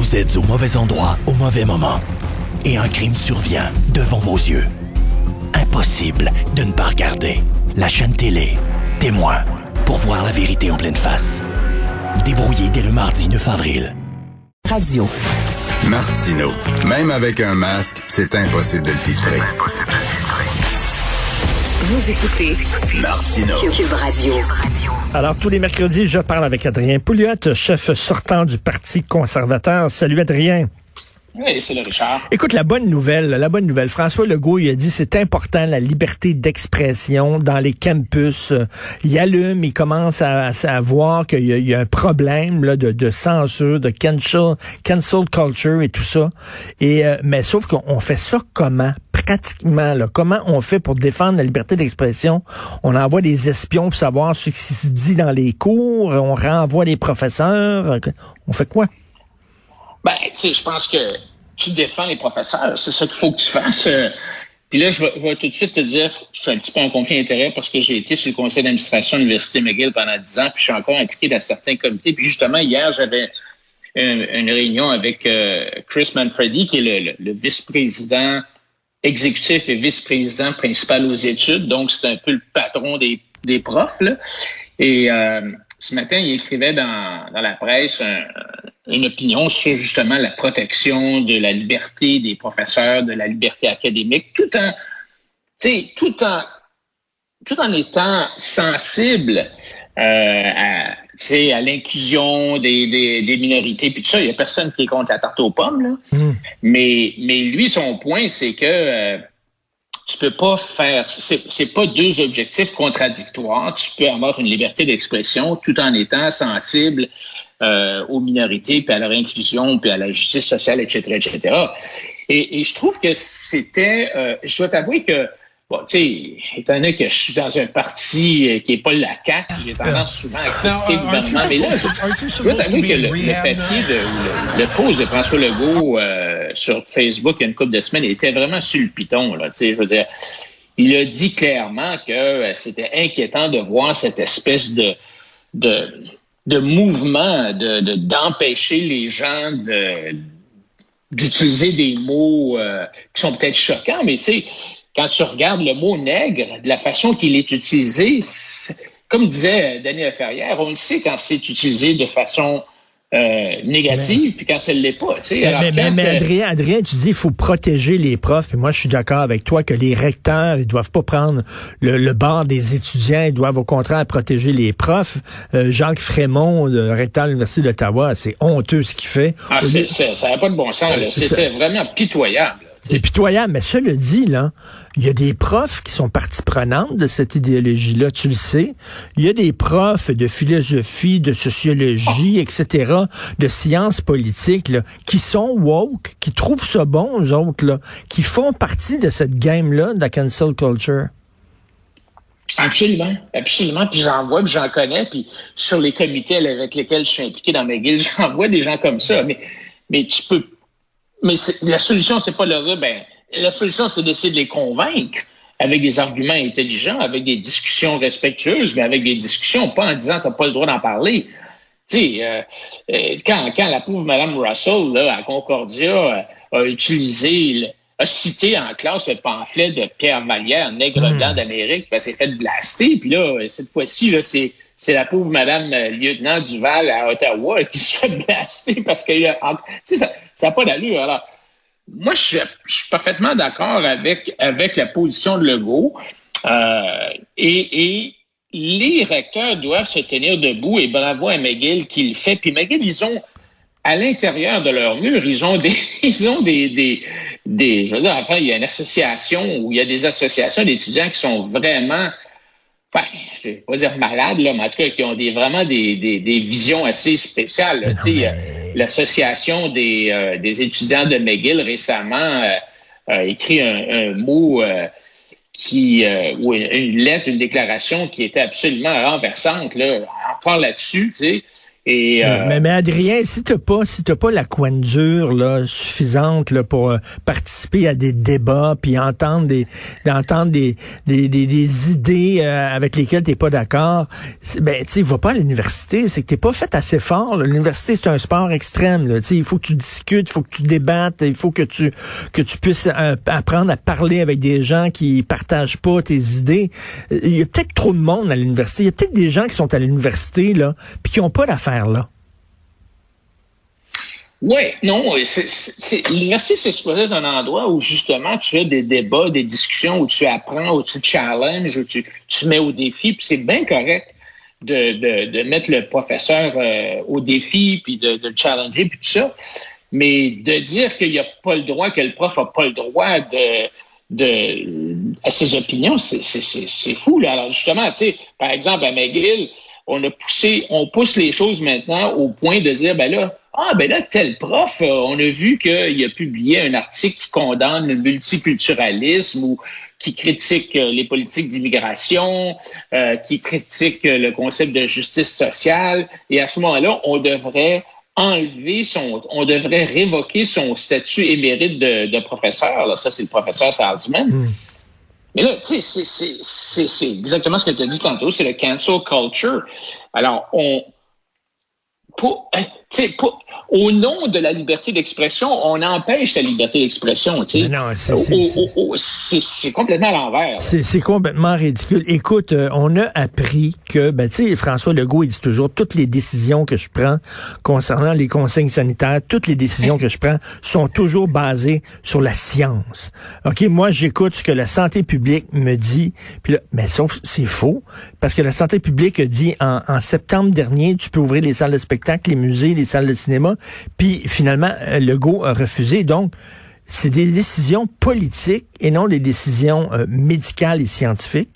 Vous êtes au mauvais endroit au mauvais moment. Et un crime survient devant vos yeux. Impossible de ne pas regarder. La chaîne télé, Témoin, pour voir la vérité en pleine face. Débrouillé dès le mardi 9 avril. Radio. Martineau. Même avec un masque, c'est impossible de le filtrer. Vous écoutez Martineau. Cube Radio. Alors, tous les mercredis, je parle avec Adrien Pouliot, chef sortant du Parti conservateur. Salut, Adrien. Oui, c'est le Richard. Écoute, la bonne nouvelle. François Legault, il a dit c'est important la liberté d'expression dans les campus. Il allume, il commence à voir qu'il y a un problème là, de censure, de cancel culture et tout ça. Et mais sauf qu'on fait ça comment? Pratiquement, là, comment on fait pour défendre la liberté d'expression? On envoie des espions pour savoir ce qui se dit dans les cours, on renvoie les professeurs. On fait quoi? Ben, tu sais, je pense que tu défends les professeurs. C'est ça qu'il faut que tu fasses. Puis là, je vais tout de suite te dire, je suis un petit peu en conflit d'intérêt parce que j'ai été sur le conseil d'administration de l'Université McGill pendant 10 ans, puis je suis encore impliqué dans certains comités. Puis justement, hier, j'avais une réunion avec Chris Manfredi, qui est le vice-président exécutif et vice-président principal aux études. Donc, c'est un peu le patron des profs, là. Et ce matin, il écrivait dans la presse une opinion sur justement la protection de la liberté des professeurs, de la liberté académique, tout en étant sensible à l'inclusion des minorités, puis tout ça. Il n'y a personne qui est contre la tarte aux pommes, là. Mais lui, son point, c'est que tu peux pas faire, c'est pas deux objectifs contradictoires. Tu peux avoir une liberté d'expression tout en étant sensible aux minorités, puis à leur inclusion, puis à la justice sociale, etc., etc. Et je trouve que c'était, je dois t'avouer que, bon, tu sais, étant donné que je suis dans un parti qui est pas la CAQ, j'ai tendance souvent à critiquer le gouvernement, mais là, je dois t'avouer que le papier le post de François Legault sur Facebook il y a une couple de semaines était vraiment sur le piton, là, tu sais, je veux dire, il a dit clairement que c'était inquiétant de voir cette espèce de mouvement d'empêcher les gens d'utiliser des mots qui sont peut-être choquants, mais tu sais, quand tu regardes le mot nègre, de la façon qu'il est utilisé, comme disait Daniel Ferrière, on le sait quand c'est utilisé de façon négative, puis quand ça ne l'est pas. Mais Adrien, tu dis qu'il faut protéger les profs, puis moi je suis d'accord avec toi que les recteurs, ils doivent pas prendre le bord des étudiants, ils doivent au contraire protéger les profs. Jacques Frémont, le recteur de l'Université d'Ottawa, c'est honteux ce qu'il fait. Ça n'a pas de bon sens, là. C'était vraiment pitoyable. C'est pitoyable, mais cela dit, là, il y a des profs qui sont partie prenante de cette idéologie-là, tu le sais. Il y a des profs de philosophie, de sociologie, etc., de sciences politiques, là, qui sont woke, qui trouvent ça bon, eux autres, là, qui font partie de cette game-là, de la cancel culture. Absolument, absolument. Puis j'en vois, puis j'en connais, puis sur les comités avec lesquels je suis impliqué dans McGill, j'en vois des gens comme ça. Mais tu peux. Mais la solution, c'est pas de leur dire, la solution, c'est d'essayer de les convaincre avec des arguments intelligents, avec des discussions respectueuses, mais avec des discussions, pas en disant t'as pas le droit d'en parler. Tu sais, quand la pauvre Mme Russell, là, à Concordia, a cité en classe le pamphlet de Pierre Vallière, Nègre blanc d'Amérique, ben, c'est fait blaster. Puis là, cette fois-ci, là, c'est la pauvre Madame Lieutenant Duval à Ottawa qui se fait blaster parce que tu sais, ça n'a pas d'allure. Alors, moi, je suis parfaitement d'accord avec la position de Legault. Et les recteurs doivent se tenir debout et bravo à McGill qui le fait. Puis McGill, ils ont, à l'intérieur de leur mur, ils ont des je veux dire, enfin, il y a une association où il y a des associations d'étudiants qui sont vraiment, enfin, je vais pas dire malades, là, mais en tout cas, qui ont vraiment des visions assez spéciales. Là, l'association des étudiants de McGill récemment a écrit un mot ou une lettre, une déclaration qui était absolument renversante, là, encore là-dessus, tu sais. Et, mais Adrien, si t'as pas la coin dure là suffisante là pour participer à des débats puis entendre des idées avec lesquelles t'es pas d'accord, ben tu sais, va pas à l'université, c'est que t'es pas fait assez fort. Là. L'université c'est un sport extrême. Là. Tu sais, il faut que tu discutes, il faut que tu débattes, il faut que tu puisses apprendre à parler avec des gens qui partagent pas tes idées. Il y a peut-être trop de monde à l'université. Il y a peut-être des gens qui sont à l'université là puis qui ont pas d'affaires là. Oui, non, l'université, c'est supposé être un endroit où, justement, tu as des débats, des discussions, où tu apprends, où tu challenges, où tu mets au défi, puis c'est bien correct de mettre le professeur au défi, puis de le challenger, puis tout ça, mais de dire qu'il n'y a pas le droit, que le prof n'a pas le droit à ses opinions, c'est fou, là. Alors, justement, tu sais, par exemple, à McGill, on pousse les choses maintenant au point de dire, ben là, tel prof, on a vu qu'il a publié un article qui condamne le multiculturalisme ou qui critique les politiques d'immigration, qui critique le concept de justice sociale. Et à ce moment-là, on devrait révoquer son statut émérite de professeur. Là, ça, c'est le professeur Salzman. Mais là, tu sais, c'est exactement ce que tu as dit tantôt, c'est le cancel culture. Alors, au nom de la liberté d'expression, on empêche la liberté d'expression. Tu sais. Non, c'est complètement à l'envers. C'est complètement ridicule. Écoute, on a appris que, tu sais, François Legault, il dit toujours, toutes les décisions que je prends concernant les consignes sanitaires, toutes les décisions que je prends sont toujours basées sur la science. OK, moi, j'écoute ce que la santé publique me dit, puis là, mais sauf, c'est faux, parce que la santé publique a dit en septembre dernier, tu peux ouvrir les salles de spectacle, les musées, les salles de cinéma, puis finalement, Legault a refusé. Donc, c'est des décisions politiques et non des décisions médicales et scientifiques.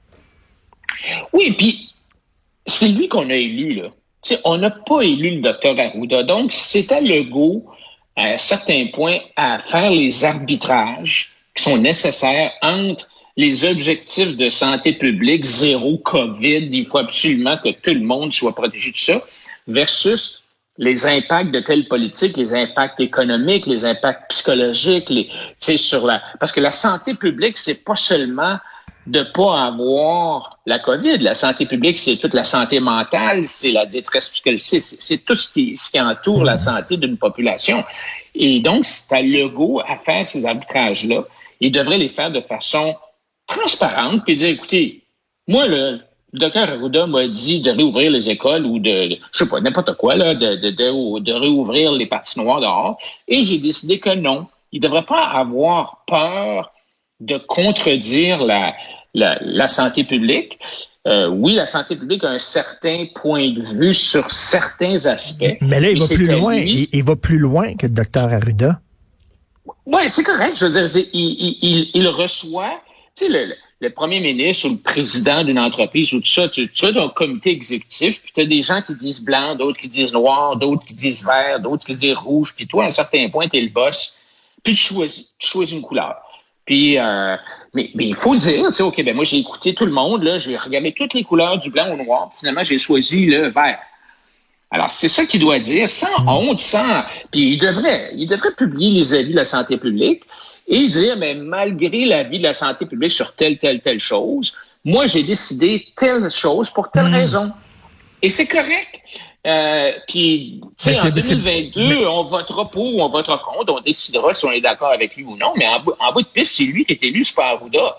Oui, puis c'est lui qu'on a élu, là. T'sais, on n'a pas élu le docteur Arruda. Donc, c'est à Legault, à certains points, à faire les arbitrages qui sont nécessaires entre les objectifs de santé publique, zéro COVID, il faut absolument que tout le monde soit protégé de ça, versus les impacts de telle politique, les impacts économiques, les impacts psychologiques, parce que la santé publique, c'est pas seulement de pas avoir la COVID. La santé publique, c'est toute la santé mentale, c'est la détresse psychologique, c'est tout ce qui entoure la santé d'une population. Et donc, c'est à Legault à faire ces arbitrages-là. Il devrait les faire de façon transparente, puis dire, écoutez, moi, le docteur Arruda m'a dit de réouvrir les écoles ou je sais pas, n'importe quoi, là, de réouvrir les patinoires dehors. Et j'ai décidé que non. Il ne devrait pas avoir peur de contredire la santé publique. Oui, la santé publique a un certain point de vue sur certains aspects. Mais là, il va plus loin. Il va plus loin que le docteur Arruda. Oui, c'est correct. Je veux dire, il reçoit, tu sais, le premier ministre ou le président d'une entreprise ou tout ça, tu as un comité exécutif, puis tu as des gens qui disent blanc, d'autres qui disent noir, d'autres qui disent vert, d'autres qui disent rouge, puis toi, à un certain point, tu es le boss, puis tu choisis une couleur. Puis, mais il faut le dire, tu sais, OK, ben moi, j'ai écouté tout le monde, là, j'ai regardé toutes les couleurs du blanc au noir, puis finalement, j'ai choisi le vert. Alors, c'est ça qu'il doit dire, sans honte, puis il devrait publier les avis de la santé publique, et dire, mais malgré l'avis de la santé publique sur telle chose, moi, j'ai décidé telle chose pour telle raison. Et c'est correct. Puis, tu sais, en 2022, on votera pour ou on votera contre, on décidera si on est d'accord avec lui ou non, mais en bout de piste, c'est lui qui est élu, c'est pas Arruda.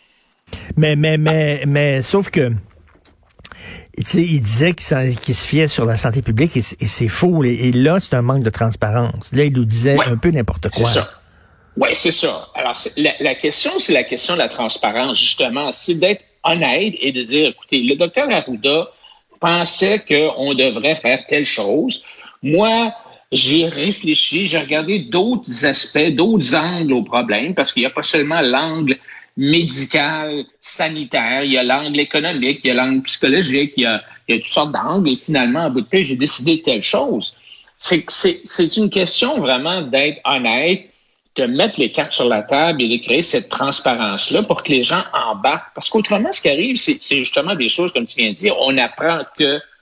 Mais sauf que, tu sais, il disait qu'il se fiait sur la santé publique et c'est faux. Et là, c'est un manque de transparence. Là, il nous disait un peu n'importe quoi. C'est ça. Oui, c'est ça. Alors, la question, c'est la question de la transparence, justement. C'est d'être honnête et de dire, écoutez, le docteur Arruda pensait qu'on devrait faire telle chose. Moi, j'ai réfléchi, j'ai regardé d'autres aspects, d'autres angles au problème, parce qu'il n'y a pas seulement l'angle médical, sanitaire, il y a l'angle économique, il y a l'angle psychologique, il y a toutes sortes d'angles, et finalement, en bout de paix, j'ai décidé telle chose. C'est une question vraiment d'être honnête, de mettre les cartes sur la table et de créer cette transparence-là pour que les gens embarquent. Parce qu'autrement, ce qui arrive, c'est justement des choses, comme tu viens de dire, on apprend que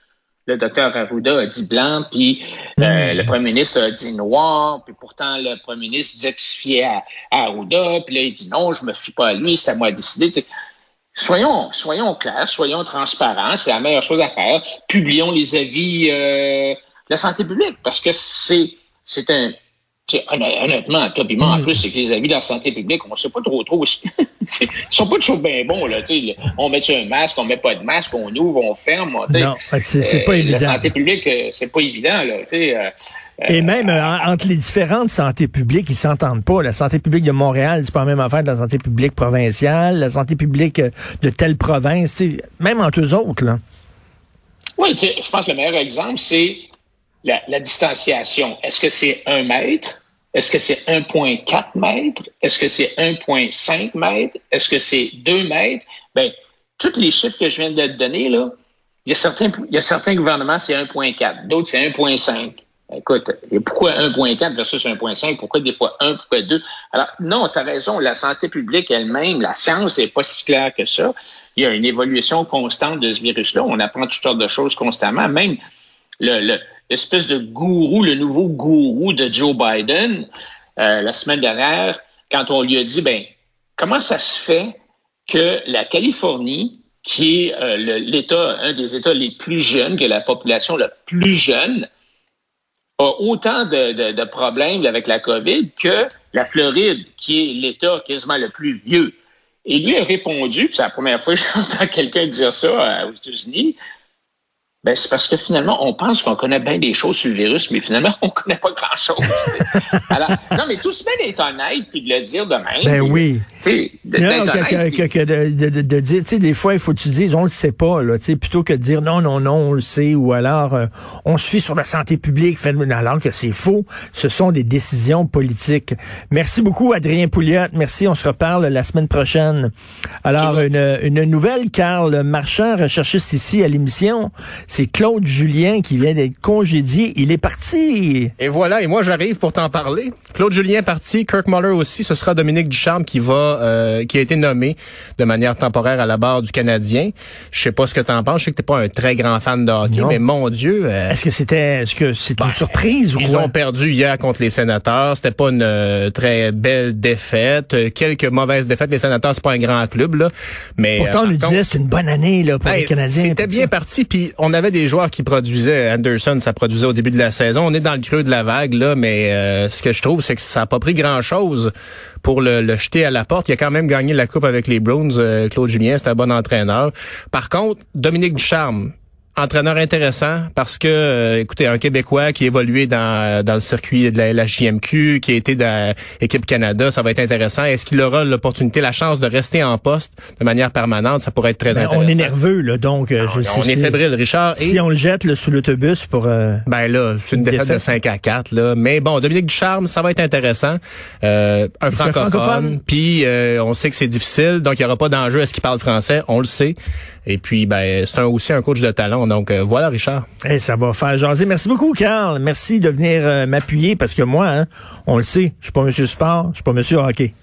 le docteur Arruda a dit blanc, puis le premier ministre a dit noir, puis pourtant le premier ministre disait qu'il se fiait à Arruda, puis là il dit non, je me fie pas à lui, c'est à moi de décider. T'sais, soyons clairs, soyons transparents, c'est la meilleure chose à faire. Publions les avis de la santé publique, parce que c'est honnêtement, toi pis moi, en plus, c'est que les avis de la santé publique, on ne sait pas trop. Ils sont pas toujours bien bons, là. On met un masque, on met pas de masque, on ouvre, on ferme. Non, c'est pas évident. La santé publique, c'est pas évident, là. Et même entre les différentes santé publiques, ils s'entendent pas. La santé publique de Montréal, c'est pas la même affaire que la santé publique provinciale, la santé publique de telle province, même entre eux autres, là. Oui, je pense que le meilleur exemple, c'est la distanciation. Est-ce que c'est 1 mètre? Est-ce que c'est 1,4 mètres? Est-ce que c'est 1,5 mètres? Est-ce que c'est 2 mètres? Bien, tous les chiffres que je viens de te donner, là, il y a certains gouvernements, c'est 1,4. D'autres, c'est 1,5. Écoute, et pourquoi 1,4 versus 1,5? Pourquoi des fois 1, pourquoi 2? Alors, non, tu as raison, la santé publique elle-même, la science n'est pas si claire que ça. Il y a une évolution constante de ce virus-là. On apprend toutes sortes de choses constamment. Même l'espèce de gourou, le nouveau gourou de Joe Biden, la semaine dernière, quand on lui a dit, comment ça se fait que la Californie, qui est un des États les plus jeunes, que la population la plus jeune, a autant de problèmes avec la COVID que la Floride, qui est l'État quasiment le plus vieux. Et lui a répondu, puis c'est la première fois que j'entends quelqu'un dire ça aux États-Unis, c'est parce que finalement, on pense qu'on connaît bien des choses sur le virus, mais finalement, on connaît pas grand-chose. Alors, non, mais tout se bien d'être honnête puis de le dire de même. Oui. De dire, tu sais, des fois, il faut que tu dises, on le sait pas, là, tu sais, plutôt que de dire non, on le sait, ou alors, on se fie sur la santé publique, alors que c'est faux. Ce sont des décisions politiques. Merci beaucoup, Adrien Pouliot. Merci, on se reparle la semaine prochaine. Alors, une nouvelle, Carl Marchand, recherchiste ici à l'émission. C'est Claude Julien qui vient d'être congédié. Il est parti. Et voilà, et moi j'arrive pour t'en parler. Claude Julien parti, Kirk Muller aussi. Ce sera Dominique Ducharme qui a été nommé de manière temporaire à la barre du Canadien. Je sais pas ce que t'en penses. Je sais que t'es pas un très grand fan de hockey, mais mon Dieu. Est-ce que c'est une surprise ou quoi? Ils ont perdu hier contre les Sénateurs. C'était pas une très belle défaite. Quelques mauvaises défaites. Les Sénateurs, c'est pas un grand club, là. Mais pourtant, on nous disait c'est une bonne année là pour les Canadiens. C'était bien parti. Puis on avait des joueurs qui produisaient. Anderson, ça produisait au début de la saison. On est dans le creux de la vague, là, mais ce que je trouve, c'est que ça n'a pas pris grand-chose pour le jeter à la porte. Il a quand même gagné la coupe avec les Bruins. Claude Julien, c'est un bon entraîneur. Par contre, Dominique Ducharme, entraîneur intéressant parce que, écoutez, un Québécois qui évoluait dans le circuit de la LHJMQ, qui a été dans l'équipe Canada, ça va être intéressant. Est-ce qu'il aura l'opportunité, la chance de rester en poste de manière permanente? Ça pourrait être très intéressant. On est nerveux, là, donc. On est fébrile, Richard. Si on le jette là, sous l'autobus pour... là, c'est une défaite de 5-4, là. Mais bon, Dominique Ducharme, ça va être intéressant. Un francophone. Puis, on sait que c'est difficile, donc il n'y aura pas d'enjeu. Est-ce qu'il parle français? On le sait. Et puis, c'est aussi un coach de talent. Donc, voilà, Richard. Ça va faire jaser. Merci beaucoup, Carl. Merci de venir m'appuyer parce que moi, on le sait, je suis pas monsieur sport, je suis pas monsieur hockey.